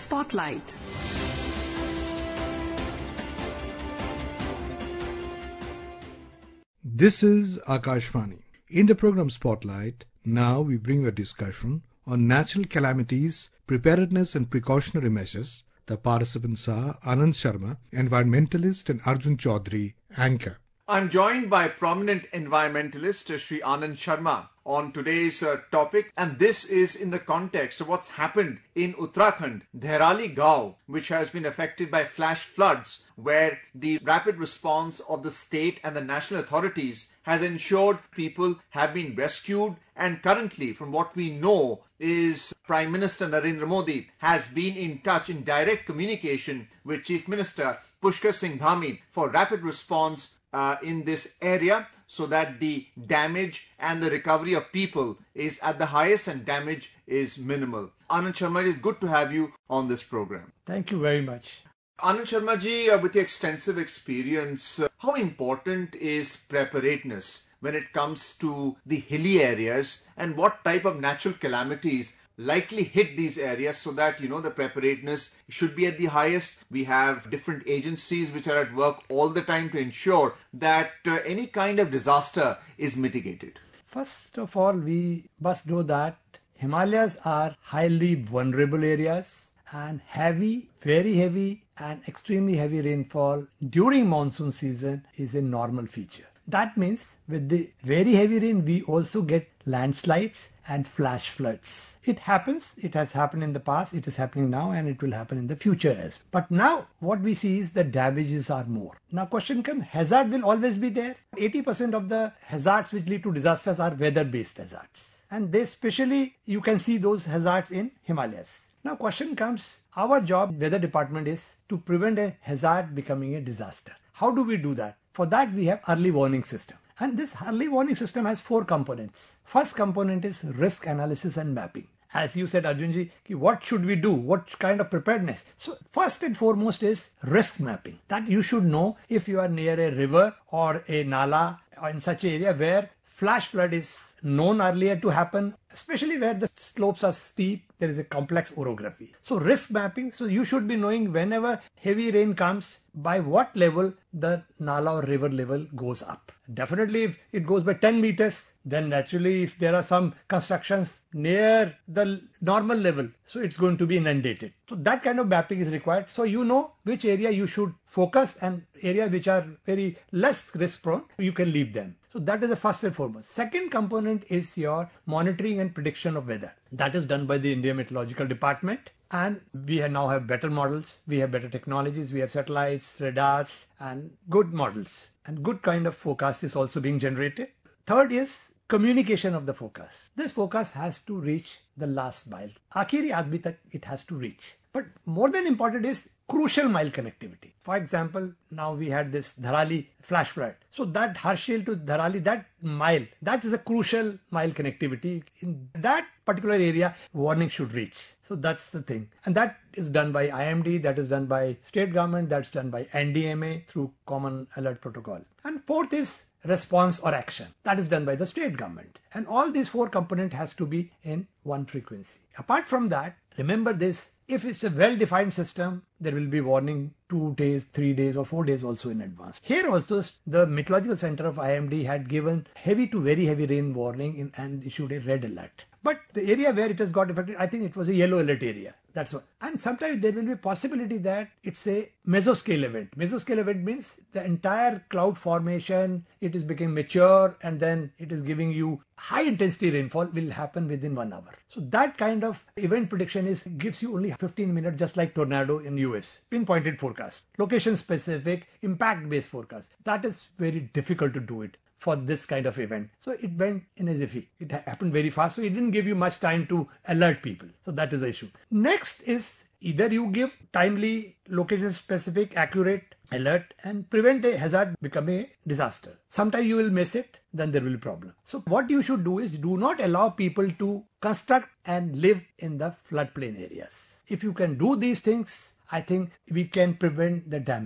Spotlight. This is Akashvani. In the program Spotlight, now we bring you a discussion on natural calamities, preparedness and precautionary measures. The participants are Anand Sharma, environmentalist, and Arjun Chaudhary, anchor. I'm joined by prominent environmentalist Sri Anand Sharma on today's topic, and this is in the context of what's happened in Uttarakhand, Dhairali Gaon, which has been affected by flash floods, where the rapid response of the state and the national authorities has ensured people have been rescued, and currently, from what we know, is Prime Minister Narendra Modi has been in touch, in direct communication with Chief Minister Pushkar Singh Dhami for rapid response in this area, so that the damage and the recovery of people is at the highest and damage is minimal. Anand Sharma ji, it's good to have you on this program. Thank you very much. Anand Sharma ji, with your extensive experience, how important is preparedness when it comes to the hilly areas, and what type of natural calamities likely hit these areas, so that the preparedness should be at the highest? We have different agencies which are at work all the time to ensure that any kind of disaster is mitigated. First of all, we must know that Himalayas are highly vulnerable areas, and heavy, very heavy and extremely heavy rainfall during monsoon season is a normal feature. That means with the very heavy rain, we also get landslides and flash floods. It happens, it has happened in the past, it is happening now, and it will happen in the future as well. But now what we see is the damages are more. Now question comes, hazard will always be there. 80% of the hazards which lead to disasters are weather-based hazards. And they especially, you can see those hazards in Himalayas. Now question comes, our job, weather department, is to prevent a hazard becoming a disaster. How do we do that? For that we have early warning system. And this early warning system has 4 components. First component is risk analysis and mapping. As you said, Arjunji, what should we do? What kind of preparedness? So first and foremost is risk mapping. That you should know if you are near a river or a nala or in such an area where flash flood is known earlier to happen, especially where the slopes are steep, there is a complex orography. So risk mapping, so you should be knowing whenever heavy rain comes, by what level the nala or river level goes up. Definitely if it goes by 10 meters, then naturally if there are some constructions near the normal level, so it's going to be inundated. So that kind of mapping is required. So you know which area you should focus, and areas which are very less risk prone, you can leave them. So that is the first and foremost. Second component is your monitoring and prediction of weather. That is done by the India Meteorological Department. And we now have better models, we have better technologies, we have satellites, radars, and good models. And good kind of forecast is also being generated. Third is communication of the forecast. This forecast has to reach the last mile. Akhiri aadmi tak it has to reach. But more than important is crucial mile connectivity. For example, now we had this Dhairali flash flood. So that Harshil to Dhairali, that mile, that is a crucial mile connectivity. In that particular area, warning should reach. So that's the thing. And that is done by IMD, that is done by state government, that's done by NDMA through Common Alert Protocol. And fourth is response or action. That is done by the state government. And all these 4 components has to be in one frequency. Apart from that, remember this, if it's a well-defined system, there will be warning 2 days, 3 days or 4 days also in advance. Here also, the Meteorological Center of IMD had given heavy to very heavy rain warning and issued a red alert. But the area where it has got affected, I think it was a yellow alert area. That's what. And sometimes there will be a possibility that it's a mesoscale event. Mesoscale event means the entire cloud formation, it is becoming mature, and then it is giving you high intensity rainfall will happen within 1 hour. So that kind of event prediction gives you only 15 minutes, just like tornado in US. Pinpointed forecast, location specific, impact based forecast. That is very difficult to do it for this kind of event. So it went in a jiffy. It happened very fast. So it didn't give you much time to alert people. So that is the issue. Next is either you give timely, location specific, accurate alert and prevent a hazard becoming a disaster. Sometimes you will miss it, then there will be problem. So what you should do is do not allow people to construct and live in the floodplain areas. If you can do these things, I think we can prevent the damages.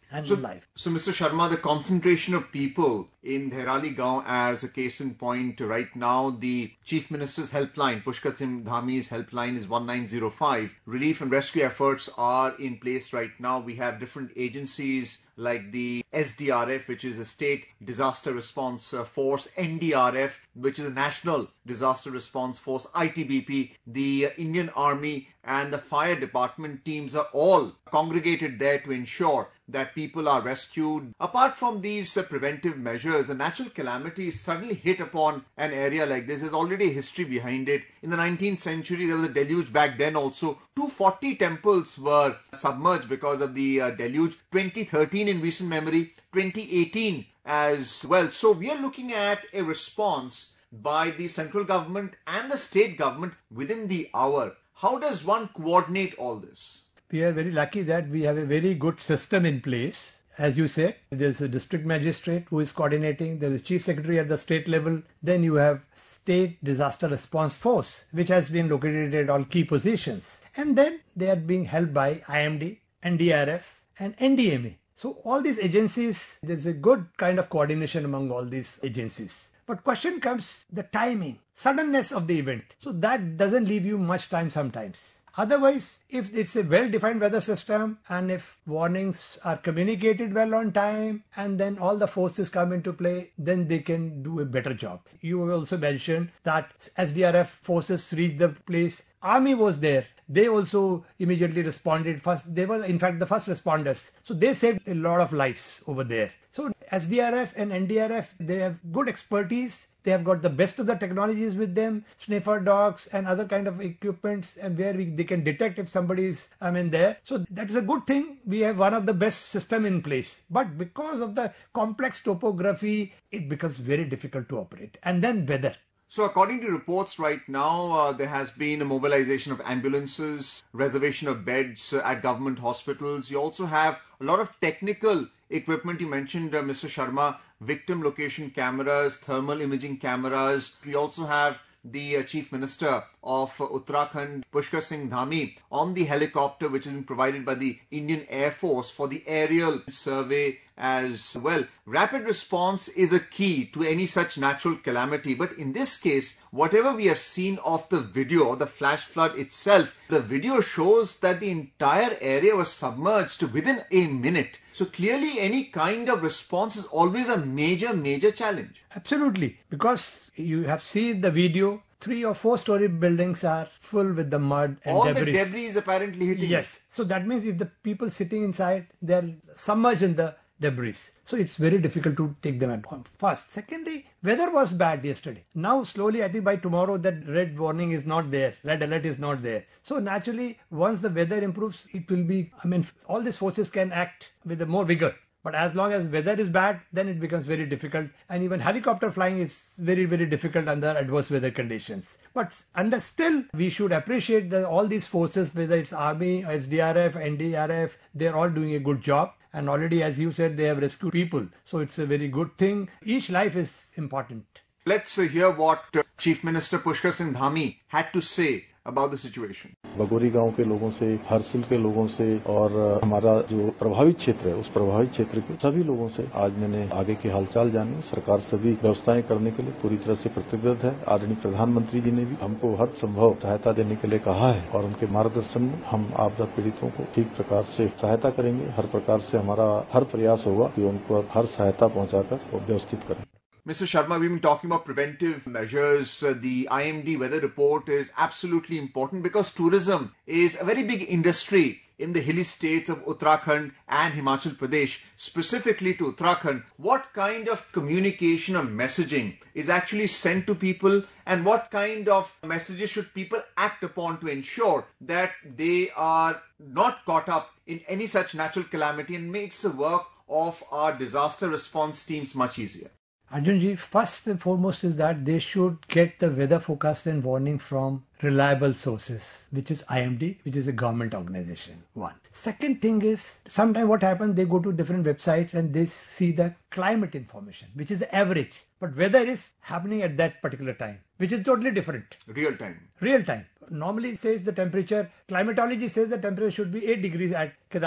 and So, life. so Mr. Sharma, the concentration of people in Dherali Gaon, as a case in point, right now the Chief Minister's helpline, Pushkar Singh Dhami's helpline, is 1905. Relief and rescue efforts are in place right now. We have different agencies like the SDRF, which is a State Disaster Response Force, NDRF, which is a National Disaster Response Force, ITBP, the Indian Army, and the fire department teams are all congregated there to ensure that people are rescued. Apart from these preventive measures, a natural calamity suddenly hit upon an area like this. There's already a history behind it. In the 19th century, there was a deluge back then also. 240 temples were submerged because of the deluge. 2013 in recent memory, 2018 as well. So we are looking at a response by the central government and the state government within the hour. How does one coordinate all this? We are very lucky that we have a very good system in place. As you said, there's a district magistrate who is coordinating, there is a chief secretary at the state level, then you have State Disaster Response Force, which has been located at all key positions. And then they are being helped by IMD, NDRF and NDMA. So all these agencies, there's a good kind of coordination among all these agencies. But question comes the timing, suddenness of the event. So that doesn't leave you much time sometimes. Otherwise, if it's a well-defined weather system and if warnings are communicated well on time and then all the forces come into play, then they can do a better job. You also mentioned that SDRF forces reached the place. Army was there. They also immediately responded first. They were in fact the first responders. So they saved a lot of lives over there. So SDRF and NDRF, they have good expertise. They have got the best of the technologies with them, sniffer dogs and other kind of equipments, and where they can detect if somebody is there. So that is a good thing. We have one of the best system in place. But because of the complex topography, it becomes very difficult to operate. And then weather. So according to reports right now, there has been a mobilization of ambulances, reservation of beds at government hospitals. You also have a lot of technical equipment. You mentioned, Mr. Sharma, victim location cameras, thermal imaging cameras. We also have the Chief Minister of Uttarakhand, Pushkar Singh Dhami, on the helicopter which has been provided by the Indian Air Force for the aerial survey as well. Rapid response is a key to any such natural calamity. But in this case, whatever we have seen of the video or the flash flood itself, the video shows that the entire area was submerged within a minute. So clearly any kind of response is always a major challenge. Absolutely. Because you have seen the video, 3 or 4 story buildings are full with the mud and all debris. The debris is apparently hitting. Yes. So that means if the people sitting inside, they're submerged in the debris. So it's very difficult to take them at home. First. Secondly, weather was bad yesterday. Now slowly, I think by tomorrow that red warning is not there. Red alert is not there. So naturally, once the weather improves, it will be, all these forces can act with more vigor. But as long as weather is bad, then it becomes very difficult. And even helicopter flying is very difficult under adverse weather conditions. But still, we should appreciate all these forces, whether it's Army, SDRF, NDRF, they're all doing a good job. And already, as you said, they have rescued people. So it's a very good thing. Each life is important. Let's hear what Chief Minister Pushkar Singh Dhami had to say about the situation. Bagori गांव के लोगों से, हरसिल के लोगों से और हमारा जो प्रभावित क्षेत्र है उस प्रभावित क्षेत्र के सभी लोगों से आज मैंने आगे के हालचाल जाने। सरकार सभी व्यवस्थाएं करने के लिए पूरी तरह से प्रतिबद्ध है। आदरणीय प्रधानमंत्री जी ने भी हमको हर संभव सहायता देने के लिए कहा है और उनके मार्गदर्शन में हम आपदा पीड़ितों को ठीक प्रकार से सहायता करेंगे। हर प्रकार से हमारा हर प्रयास होगा कि उनको हर सहायता पहुंचाकर वो व्यवस्थित करें। Mr. Sharma, we've been talking about preventive measures. The IMD weather report is absolutely important because tourism is a very big industry in the hilly states of Uttarakhand and Himachal Pradesh. Specifically to Uttarakhand, what kind of communication or messaging is actually sent to people, and what kind of messages should people act upon to ensure that they are not caught up in any such natural calamity and makes the work of our disaster response teams much easier? Arjunji, first and foremost is that they should get the weather forecast and warning from reliable sources, which is IMD, which is a government organization. One. Second thing is, sometimes what happens, they go to different websites and they see the climate information, which is the average. But weather is happening at that particular time, which is totally different. Real time. Real time. Normally it says the temperature, climatology says the temperature should be 8 degrees at Kedarnath.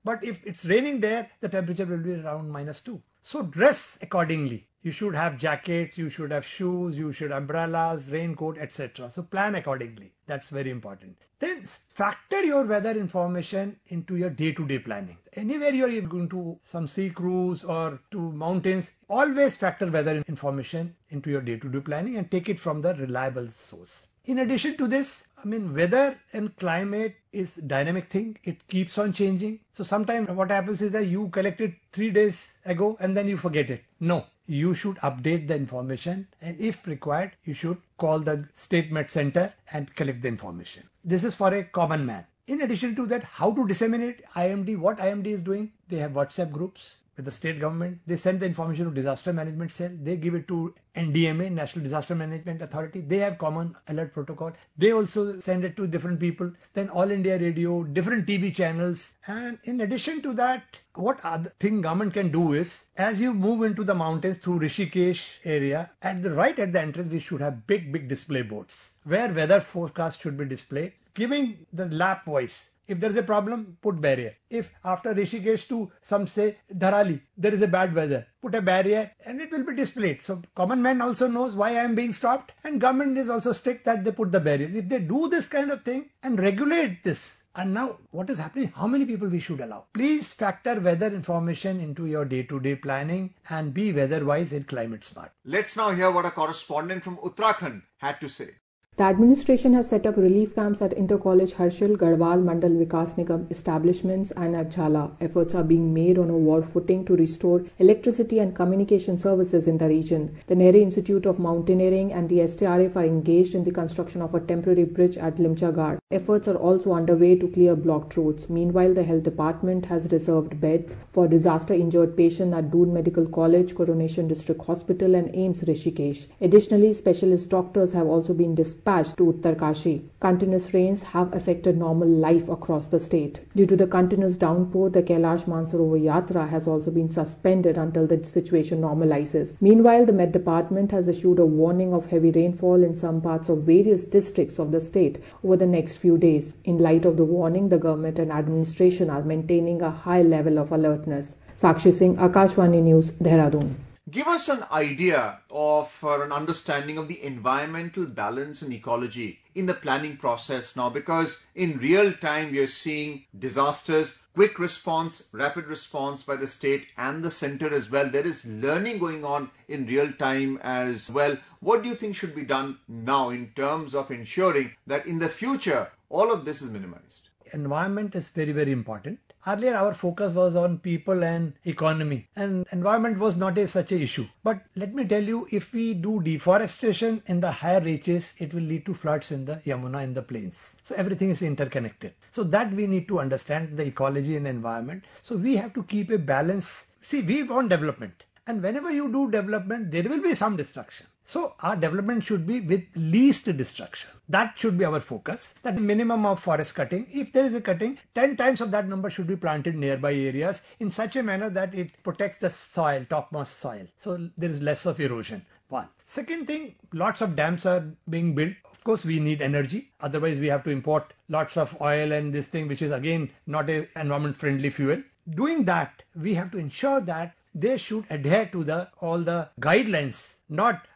But if it's raining there, the temperature will be around -2. So dress accordingly. You should have jackets, you should have shoes, you should umbrellas, raincoat, etc. So plan accordingly. That's very important. Then factor your weather information into your day-to-day planning. Anywhere you're going to some sea cruise or to mountains, always factor weather information into your day-to-day planning and take it from the reliable source. In addition to this, weather and climate is dynamic thing. It keeps on changing. So sometimes what happens is that you collected 3 days ago and then you forget it. No, you should update the information, and if required, you should call the State Met Center and collect the information. This is for a common man. In addition to that, how to disseminate IMD, what IMD is doing, they have WhatsApp groups with the state government. They send the information to Disaster Management Cell. They give it to NDMA, National Disaster Management Authority. They have common alert protocol. They also send it to different people. Then All India Radio, different TV channels. And in addition to that, what other thing government can do is, as you move into the mountains through Rishikesh area, at the entrance, we should have big display boards where weather forecast should be displayed, giving the lap voice. If there is a problem, put barrier. If after Rishikesh to some say Dharali, there is a bad weather, put a barrier and it will be displayed. So common man also knows why I am being stopped, and government is also strict that they put the barrier. If they do this kind of thing and regulate this, and now what is happening, how many people we should allow? Please factor weather information into your day-to-day planning and be weather-wise and climate smart. Let's now hear what a correspondent from Uttarakhand had to say. The administration has set up relief camps at Inter-College Harshil, Garhwal, Mandal Vikas Nigam establishments and at Jhala. Efforts are being made on a war footing to restore electricity and communication services in the region. The Nehru Institute of Mountaineering and the STRF are engaged in the construction of a temporary bridge at Limchagad. Efforts are also underway to clear blocked roads. Meanwhile, the Health Department has reserved beds for disaster-injured patients at Doon Medical College, Coronation District Hospital and AIIMS Rishikesh. Additionally, specialist doctors have also been dispatched to Uttarkashi. Continuous rains have affected normal life across the state. Due to the continuous downpour, the Kailash Mansarovar Yatra has also been suspended until the situation normalizes. Meanwhile, the Met Department has issued a warning of heavy rainfall in some parts of various districts of the state over the next few days. In light of the warning, the government and administration are maintaining a high level of alertness. Sakshi Singh, Akashvani News, Dehradun. Give us an idea of an understanding of the environmental balance and ecology in the planning process now, because in real time we are seeing disasters, quick response, rapid response by the state and the center as well. There is learning going on in real time as well. What do you think should be done now in terms of ensuring that in the future all of this is minimized? Environment is very important. Earlier, our focus was on people and economy, and environment was not such an issue. But let me tell you, if we do deforestation in the higher reaches, it will lead to floods in the Yamuna in the plains. So everything is interconnected. So that we need to understand the ecology and environment. So we have to keep a balance. See, we want development. And whenever you do development, there will be some destruction. So our development should be with least destruction. That should be our focus. That minimum of forest cutting. If there is a cutting, 10 times of that number should be planted nearby areas in such a manner that it protects the soil, topmost soil. So there is less of erosion. One. Second thing, lots of dams are being built. Of course, we need energy. Otherwise, we have to import lots of oil and this thing, which is again not an environment friendly fuel. Doing that, we have to ensure that they should adhere to all the guidelines, not,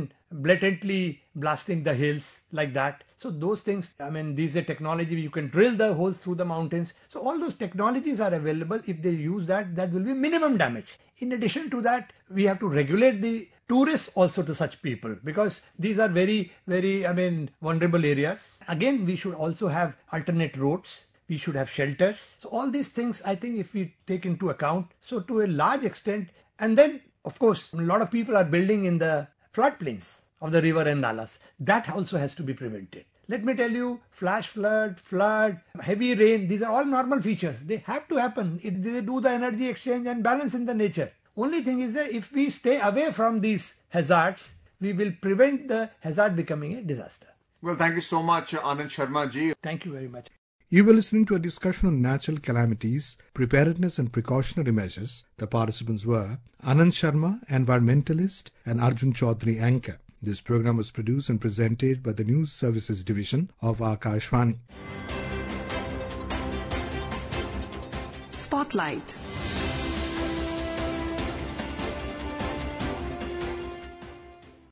blatantly blasting the hills like that. So those things, these are technology, you can drill the holes through the mountains. So all those technologies are available. If they use that will be minimum damage. In addition to that, we have to regulate the tourists also to such people, because these are very, vulnerable areas. Again, we should also have alternate roads. We should have shelters. So all these things, I think, if we take into account, so to a large extent, and then, of course, a lot of people are building in the floodplains of the river and nalas. That also has to be prevented. Let me tell you, flash flood, heavy rain, these are all normal features. They have to happen. They do the energy exchange and balance in the nature. Only thing is that if we stay away from these hazards, we will prevent the hazard becoming a disaster. Well, thank you so much, Anand Sharma ji. Thank you very much. You were listening to a discussion on natural calamities, preparedness and precautionary measures. The participants were Anand Sharma, environmentalist, and Arjun Chaudhary, anchor. This program was produced and presented by the News Services Division of Akashvani. Spotlight.